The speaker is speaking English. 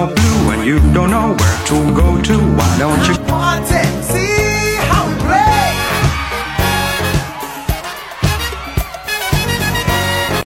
you're blue and you don't know where to go to, why don't you Party, see